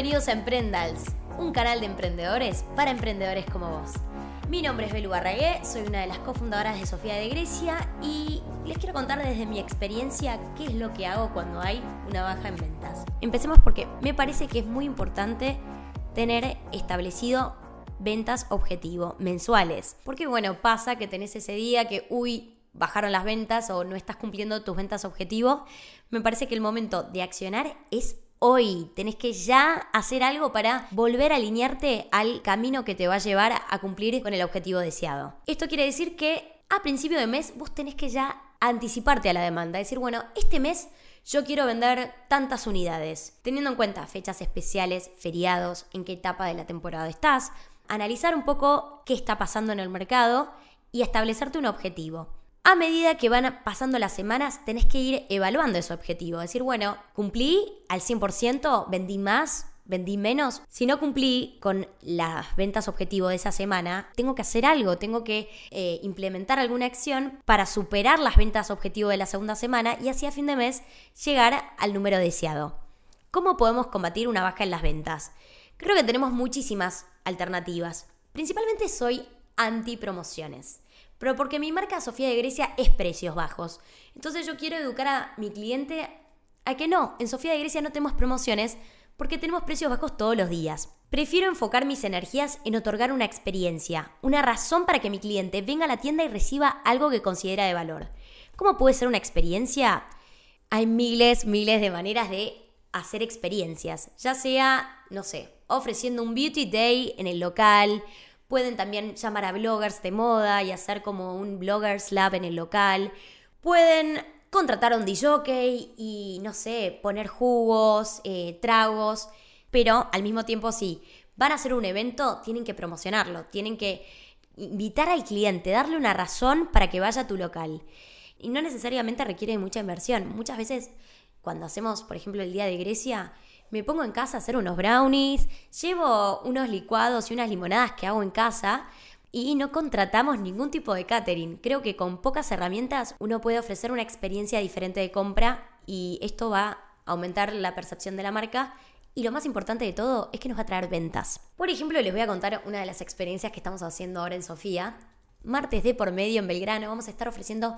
Bienvenidos a Emprendals, un canal de emprendedores para emprendedores como vos. Mi nombre es Belu Barragué, soy una de las cofundadoras de Sofía de Grecia y les quiero contar desde mi experiencia qué es lo que hago cuando hay una baja en ventas. Empecemos porque me parece que es muy importante tener establecido ventas objetivo mensuales. Porque pasa que tenés ese día que bajaron las ventas o no estás cumpliendo tus ventas objetivo. Me parece que el momento de accionar es hoy. Tenés que ya hacer algo para volver a alinearte al camino que te va a llevar a cumplir con el objetivo deseado. Esto quiere decir que a principio de mes vos tenés que ya anticiparte a la demanda. Decir, este mes yo quiero vender tantas unidades. Teniendo en cuenta fechas especiales, feriados, en qué etapa de la temporada estás. Analizar un poco qué está pasando en el mercado y establecerte un objetivo. A medida que van pasando las semanas, tenés que ir evaluando ese objetivo. Decir, cumplí al 100%, vendí más, vendí menos. Si no cumplí con las ventas objetivo de esa semana, tengo que hacer algo, tengo que implementar alguna acción para superar las ventas objetivo de la segunda semana y así a fin de mes llegar al número deseado. ¿Cómo podemos combatir una baja en las ventas? Creo que tenemos muchísimas alternativas. Principalmente soy anti promociones. Pero porque mi marca Sofía de Grecia es precios bajos. Entonces yo quiero educar a mi cliente a que no, en Sofía de Grecia no tenemos promociones porque tenemos precios bajos todos los días. Prefiero enfocar mis energías en otorgar una experiencia, una razón para que mi cliente venga a la tienda y reciba algo que considera de valor. ¿Cómo puede ser una experiencia? Hay miles de maneras de hacer experiencias, ya sea, ofreciendo un beauty day en el local. Pueden también llamar a bloggers de moda y hacer como un bloggers lab en el local. Pueden contratar a un DJ y, poner jugos, tragos. Pero al mismo tiempo, si van a hacer un evento, tienen que promocionarlo. Tienen que invitar al cliente, darle una razón para que vaya a tu local. Y no necesariamente requiere mucha inversión. Muchas veces, cuando hacemos, por ejemplo, el Día de Grecia, me pongo en casa a hacer unos brownies, llevo unos licuados y unas limonadas que hago en casa y no contratamos ningún tipo de catering. Creo que con pocas herramientas uno puede ofrecer una experiencia diferente de compra y esto va a aumentar la percepción de la marca y lo más importante de todo es que nos va a traer ventas. Por ejemplo, les voy a contar una de las experiencias que estamos haciendo ahora en Sofía. Martes de por medio en Belgrano vamos a estar ofreciendo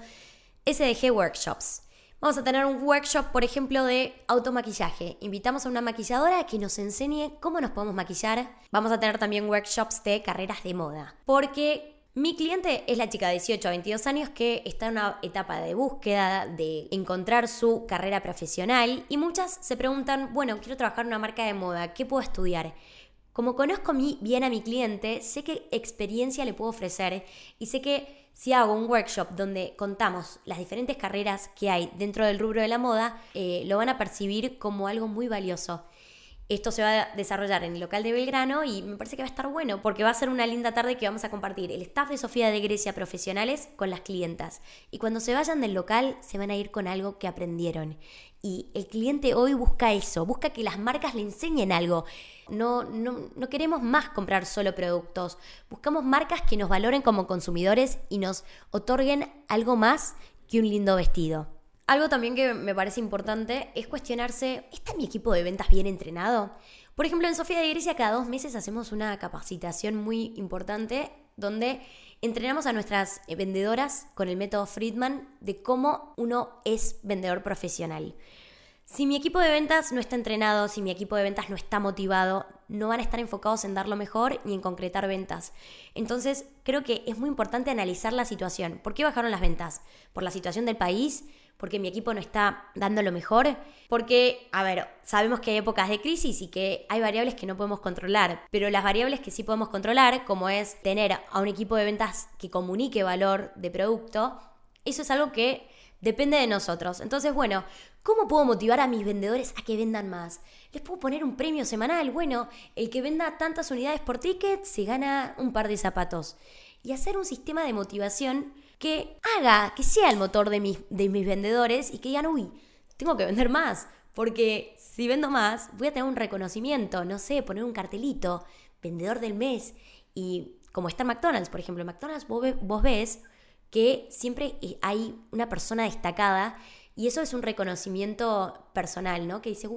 SDG Workshops. Vamos a tener un workshop, por ejemplo, de automaquillaje. Invitamos a una maquilladora que nos enseñe cómo nos podemos maquillar. Vamos a tener también workshops de carreras de moda. Porque mi cliente es la chica de 18 a 22 años que está en una etapa de búsqueda, de encontrar su carrera profesional. Y muchas se preguntan, quiero trabajar en una marca de moda, ¿qué puedo estudiar? Como conozco bien a mi cliente, sé qué experiencia le puedo ofrecer y sé que si hago un workshop donde contamos las diferentes carreras que hay dentro del rubro de la moda, lo van a percibir como algo muy valioso. Esto se va a desarrollar en el local de Belgrano y me parece que va a estar bueno porque va a ser una linda tarde que vamos a compartir el staff de Sofía de Grecia profesionales con las clientas. Y cuando se vayan del local se van a ir con algo que aprendieron. Y el cliente hoy busca eso, busca que las marcas le enseñen algo. No queremos más comprar solo productos. Buscamos marcas que nos valoren como consumidores y nos otorguen algo más que un lindo vestido. Algo también que me parece importante es cuestionarse, ¿está mi equipo de ventas bien entrenado? Por ejemplo, en Sofía de Grecia cada 2 meses hacemos una capacitación muy importante donde entrenamos a nuestras vendedoras con el método Friedman de cómo uno es vendedor profesional. Si mi equipo de ventas no está entrenado, si mi equipo de ventas no está motivado, no van a estar enfocados en dar lo mejor ni en concretar ventas. Entonces, creo que es muy importante analizar la situación. ¿Por qué bajaron las ventas? ¿Por la situación del país? ¿Porque mi equipo no está dando lo mejor? Porque, sabemos que hay épocas de crisis y que hay variables que no podemos controlar, pero las variables que sí podemos controlar, como es tener a un equipo de ventas que comunique valor de producto, eso es algo que depende de nosotros. Entonces, ¿cómo puedo motivar a mis vendedores a que vendan más? ¿Les puedo poner un premio semanal? El que venda tantas unidades por ticket se gana un par de zapatos. Y hacer un sistema de motivación que haga, que sea el motor de mis vendedores y que digan, tengo que vender más. Porque si vendo más, voy a tener un reconocimiento, poner un cartelito, vendedor del mes. Y como está en McDonald's, por ejemplo, en McDonald's vos ves que siempre hay una persona destacada y eso es un reconocimiento personal, ¿no? Que dice,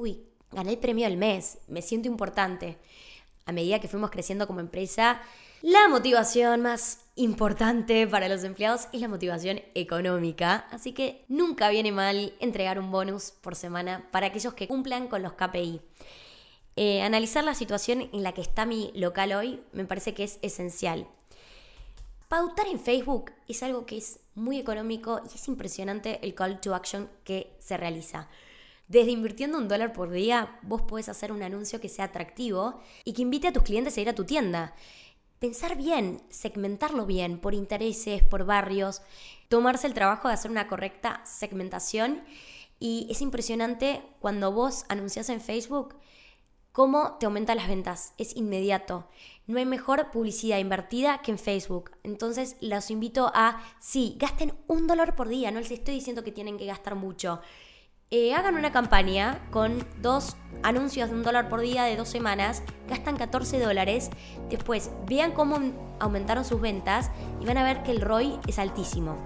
gané el premio del mes, me siento importante. A medida que fuimos creciendo como empresa, la motivación más importante para los empleados es la motivación económica, así que nunca viene mal entregar un bonus por semana para aquellos que cumplan con los KPI. Analizar la situación en la que está mi local hoy me parece que es esencial. Pautar en Facebook es algo que es muy económico y es impresionante el call to action que se realiza. Desde invirtiendo $1 por día, vos podés hacer un anuncio que sea atractivo y que invite a tus clientes a ir a tu tienda. Pensar bien, segmentarlo bien, por intereses, por barrios, tomarse el trabajo de hacer una correcta segmentación. Y es impresionante cuando vos anunciás en Facebook cómo te aumentan las ventas. Es inmediato. No hay mejor publicidad invertida que en Facebook. Entonces los invito a, sí, gasten $1 por día. No les estoy diciendo que tienen que gastar mucho. Hagan una campaña con 2 anuncios de $1 por día de 2 semanas, gastan $14, después vean cómo aumentaron sus ventas y van a ver que el ROI es altísimo.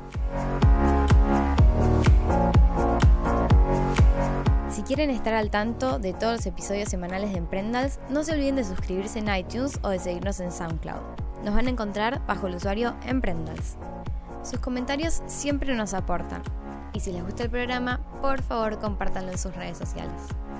Si quieren estar al tanto de todos los episodios semanales de Emprendals, no se olviden de suscribirse en iTunes o de seguirnos en SoundCloud. Nos van a encontrar bajo el usuario Emprendals. Sus comentarios siempre nos aportan. Y si les gusta el programa, por favor compártanlo en sus redes sociales.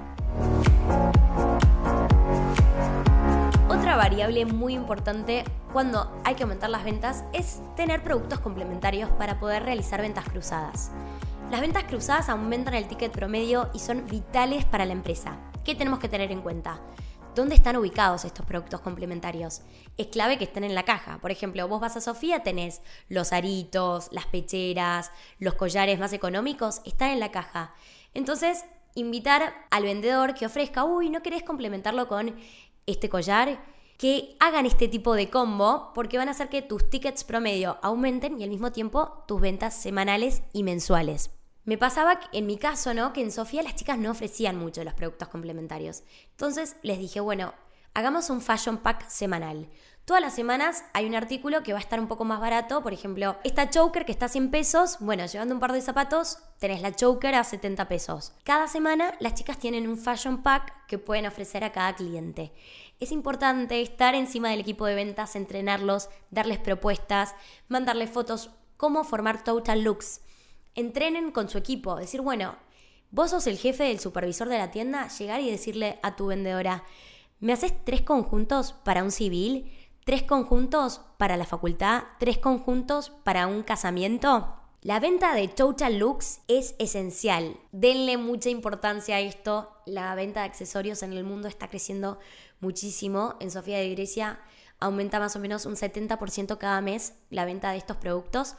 Otra variable muy importante cuando hay que aumentar las ventas es tener productos complementarios para poder realizar ventas cruzadas. Las ventas cruzadas aumentan el ticket promedio y son vitales para la empresa. ¿Qué tenemos que tener en cuenta? ¿Dónde están ubicados estos productos complementarios? Es clave que estén en la caja. Por ejemplo, vos vas a Sofía, tenés los aritos, las pecheras, los collares más económicos, están en la caja. Entonces, invitar al vendedor que ofrezca, ¿no querés complementarlo con este collar? Que hagan este tipo de combo porque van a hacer que tus tickets promedio aumenten y al mismo tiempo tus ventas semanales y mensuales. Me pasaba en mi caso, ¿no? Que en Sofía las chicas no ofrecían mucho los productos complementarios. Entonces les dije, bueno, hagamos un fashion pack semanal. Todas las semanas hay un artículo que va a estar un poco más barato. Por ejemplo, esta choker que está a 100 pesos, bueno, llevando un par de zapatos, tenés la choker a 70 pesos. Cada semana las chicas tienen un fashion pack que pueden ofrecer a cada cliente. Es importante estar encima del equipo de ventas, entrenarlos, darles propuestas, mandarles fotos, cómo formar total looks. Entrenen con su equipo, decir, bueno, vos sos el jefe del supervisor de la tienda, llegar y decirle a tu vendedora, ¿me haces 3 conjuntos para un civil? 3 conjuntos para la facultad, 3 conjuntos para un casamiento. La venta de total looks es esencial. Denle mucha importancia a esto. La venta de accesorios en el mundo está creciendo muchísimo. En Sofía de Grecia aumenta más o menos un 70% cada mes la venta de estos productos.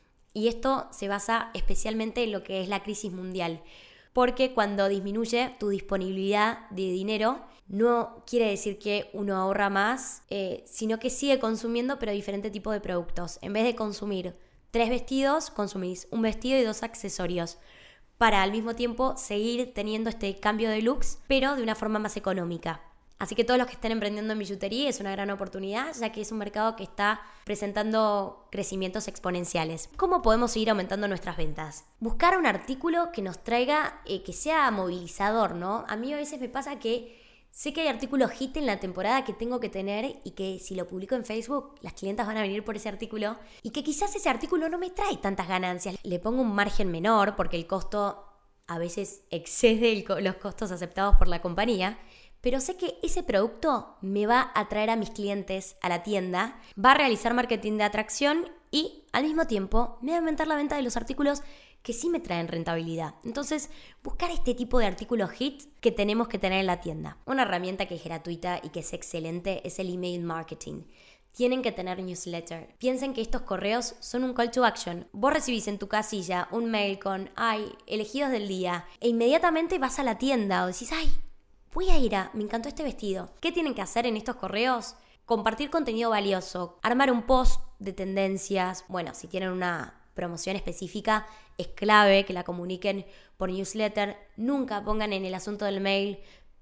Y esto se basa especialmente en lo que es la crisis mundial. Porque cuando disminuye tu disponibilidad de dinero, no quiere decir que uno ahorra más, sino que sigue consumiendo pero diferente tipo de productos. En vez de consumir 3 vestidos, consumís un vestido y 2 accesorios para al mismo tiempo seguir teniendo este cambio de looks, pero de una forma más económica. Así que todos los que estén emprendiendo en billutería es una gran oportunidad, ya que es un mercado que está presentando crecimientos exponenciales. ¿Cómo podemos seguir aumentando nuestras ventas? Buscar un artículo que nos traiga, que sea movilizador, ¿no? A mí a veces me pasa que sé que hay artículos hit en la temporada que tengo que tener y que si lo publico en Facebook, las clientas van a venir por ese artículo y que quizás ese artículo no me trae tantas ganancias. Le pongo un margen menor porque el costo a veces excede los costos aceptados por la compañía, pero sé que ese producto me va a atraer a mis clientes a la tienda, va a realizar marketing de atracción y al mismo tiempo me va a aumentar la venta de los artículos que sí me traen rentabilidad. Entonces, buscar este tipo de artículos hit que tenemos que tener en la tienda. Una herramienta que es gratuita y que es excelente es el email marketing. Tienen que tener newsletter. Piensen que estos correos son un call to action. Vos recibís en tu casilla un mail con, elegidos del día, e inmediatamente vas a la tienda o decís, voy a ir me encantó este vestido. ¿Qué tienen que hacer en estos correos? Compartir contenido valioso, armar un post de tendencias. Bueno, si tienen una promoción específica, es clave que la comuniquen por newsletter. Nunca pongan en el asunto del mail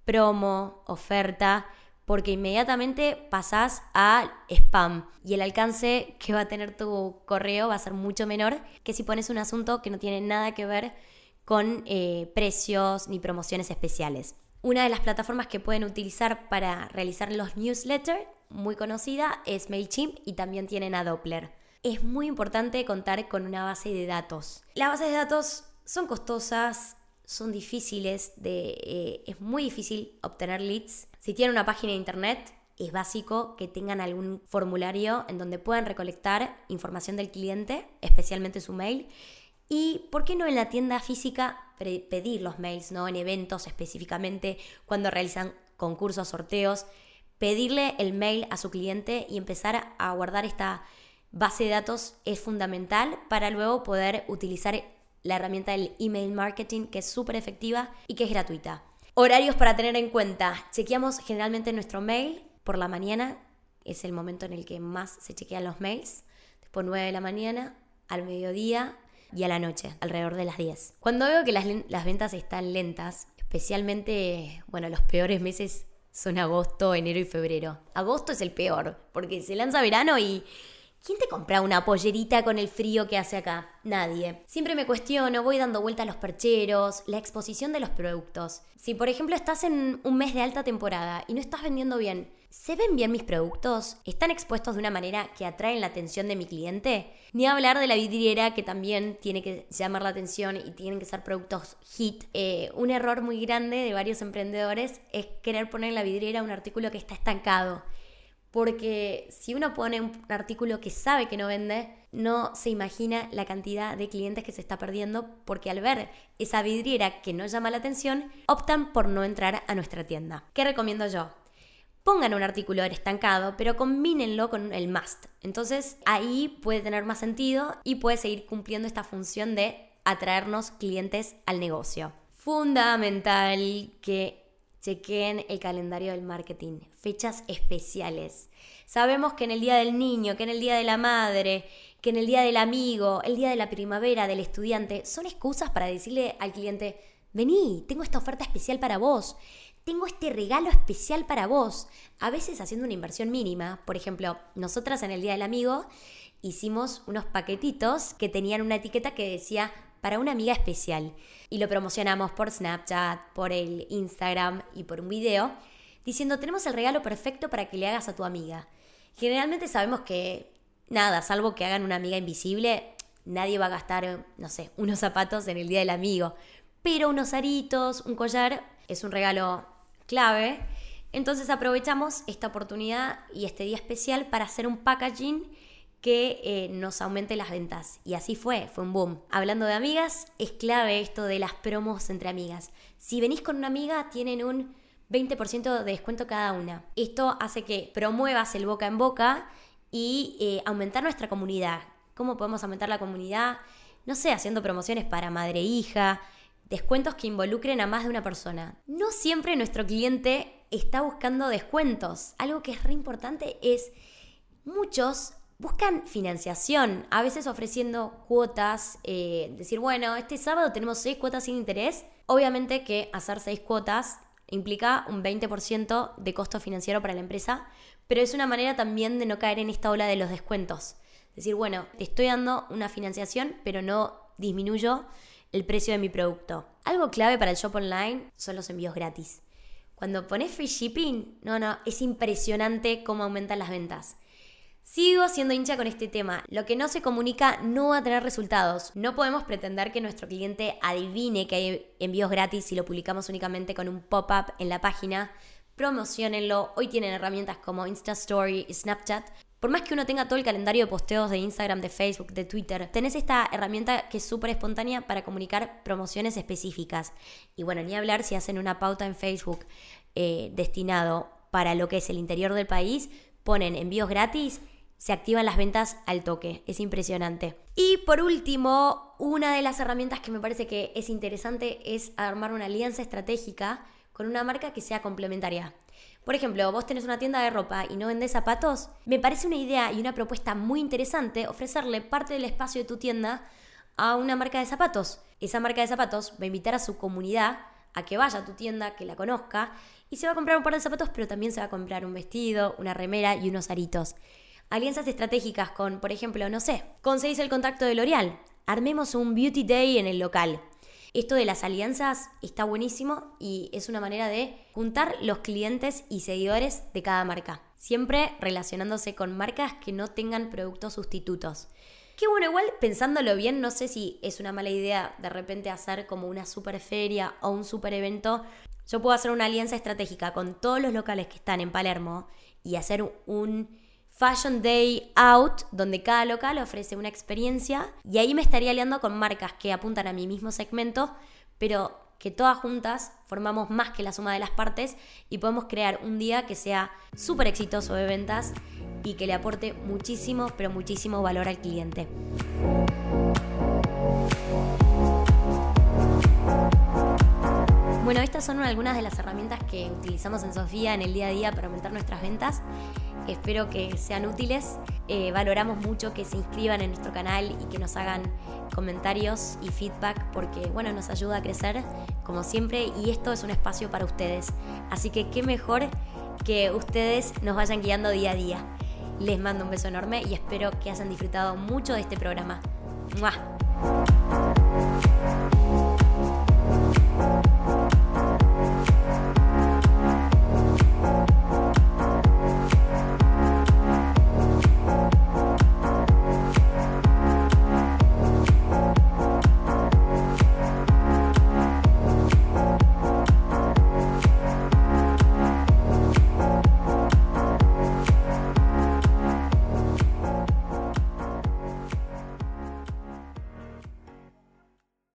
promo, oferta, porque inmediatamente pasás a spam y el alcance que va a tener tu correo va a ser mucho menor que si pones un asunto que no tiene nada que ver con precios ni promociones especiales. Una de las plataformas que pueden utilizar para realizar los newsletters, muy conocida, es MailChimp y también tienen a Doppler. Es muy importante contar con una base de datos. Las bases de datos son costosas, son difíciles, es muy difícil obtener leads. Si tienen una página de internet, es básico que tengan algún formulario en donde puedan recolectar información del cliente, especialmente su mail. Y, ¿por qué no en la tienda física pedir los mails, ¿no? En eventos específicamente, cuando realizan concursos, sorteos, pedirle el mail a su cliente y empezar a guardar esta base de datos es fundamental para luego poder utilizar la herramienta del email marketing, que es súper efectiva y que es gratuita. Horarios para tener en cuenta. Chequeamos generalmente nuestro mail por la mañana, es el momento en el que más se chequean los mails. Después 9 de la mañana, al mediodía y a la noche, alrededor de las 10. Cuando veo que las ventas están lentas, especialmente, los peores meses son agosto, enero y febrero. Agosto es el peor, porque se lanza verano y ¿quién te compra una pollerita con el frío que hace acá? Nadie. Siempre me cuestiono, voy dando vuelta a los percheros, la exposición de los productos. Si, por ejemplo, estás en un mes de alta temporada y no estás vendiendo bien, ¿se ven bien mis productos? ¿Están expuestos de una manera que atraen la atención de mi cliente? Ni hablar de la vidriera, que también tiene que llamar la atención y tienen que ser productos hit. Un error muy grande de varios emprendedores es querer poner en la vidriera un artículo que está estancado. Porque si uno pone un artículo que sabe que no vende, no se imagina la cantidad de clientes que se está perdiendo, porque al ver esa vidriera que no llama la atención, optan por no entrar a nuestra tienda. ¿Qué recomiendo yo? Pongan un artículo estancado, pero combínenlo con el must. Entonces ahí puede tener más sentido y puede seguir cumpliendo esta función de atraernos clientes al negocio. Fundamental que chequen el calendario del marketing, fechas especiales. Sabemos que en el día del niño, que en el día de la madre, que en el día del amigo, el día de la primavera, del estudiante, son excusas para decirle al cliente: vení, tengo esta oferta especial para vos, tengo este regalo especial para vos. A veces haciendo una inversión mínima. Por ejemplo, nosotras en el día del amigo hicimos unos paquetitos que tenían una etiqueta que decía para una amiga especial. Y lo promocionamos por Snapchat, por el Instagram y por un video, diciendo: tenemos el regalo perfecto para que le hagas a tu amiga. Generalmente sabemos que, salvo que hagan una amiga invisible, nadie va a gastar, unos zapatos en el día del amigo. Pero unos aritos, un collar, es un regalo clave. Entonces aprovechamos esta oportunidad y este día especial para hacer un packaging que nos aumente las ventas. Y así fue un boom. Hablando de amigas, es clave esto de las promos entre amigas. Si venís con una amiga, tienen un 20% de descuento cada una. Esto hace que promuevas el boca en boca y aumentar nuestra comunidad. ¿Cómo podemos aumentar la comunidad? Haciendo promociones para madre e hija, descuentos que involucren a más de una persona. No siempre nuestro cliente está buscando descuentos. Algo que es re importante es, muchos buscan financiación, a veces ofreciendo cuotas, decir, este sábado tenemos 6 cuotas sin interés. Obviamente que hacer 6 cuotas implica un 20% de costo financiero para la empresa, pero es una manera también de no caer en esta ola de los descuentos. Decir, te estoy dando una financiación, pero no disminuyo el precio de mi producto. Algo clave para el shop online son los envíos gratis. Cuando pones free shipping, es impresionante cómo aumentan las ventas. Sigo siendo hincha con este tema. Lo que no se comunica no va a tener resultados. No podemos pretender que nuestro cliente adivine que hay envíos gratis si lo publicamos únicamente con un pop-up en la página. Promociónenlo. Hoy tienen herramientas como Instastory y Snapchat. Por más que uno tenga todo el calendario de posteos de Instagram, de Facebook, de Twitter, tenés esta herramienta que es súper espontánea para comunicar promociones específicas. Y ni hablar si hacen una pauta en Facebook destinado para lo que es el interior del país, ponen envíos gratis, se activan las ventas al toque. Es impresionante. Y por último, una de las herramientas que me parece que es interesante es armar una alianza estratégica con una marca que sea complementaria. Por ejemplo, vos tenés una tienda de ropa y no vendés zapatos. Me parece una idea y una propuesta muy interesante ofrecerle parte del espacio de tu tienda a una marca de zapatos. Esa marca de zapatos va a invitar a su comunidad a que vaya a tu tienda, que la conozca, y se va a comprar un par de zapatos, pero también se va a comprar un vestido, una remera y unos aritos. Alianzas estratégicas con, por ejemplo, conseguís el contacto de L'Oreal. Armemos un Beauty Day en el local. Esto de las alianzas está buenísimo y es una manera de juntar los clientes y seguidores de cada marca, siempre relacionándose con marcas que no tengan productos sustitutos. Que bueno, igual pensándolo bien, no sé si es una mala idea de repente hacer como una super feria o un super evento. Yo puedo hacer una alianza estratégica con todos los locales que están en Palermo y hacer un Fashion Day Out donde cada local ofrece una experiencia y ahí me estaría aliando con marcas que apuntan a mi mismo segmento, pero que todas juntas formamos más que la suma de las partes y podemos crear un día que sea súper exitoso de ventas y que le aporte muchísimo, pero muchísimo valor al cliente. Bueno, estas son algunas de las herramientas que utilizamos en Sofía en el día a día para aumentar nuestras ventas. Espero que sean útiles. Valoramos mucho que se inscriban en nuestro canal y que nos hagan comentarios y feedback porque, bueno, nos ayuda a crecer como siempre y esto es un espacio para ustedes. Así que qué mejor que ustedes nos vayan guiando día a día. Les mando un beso enorme y espero que hayan disfrutado mucho de este programa. ¡Mua!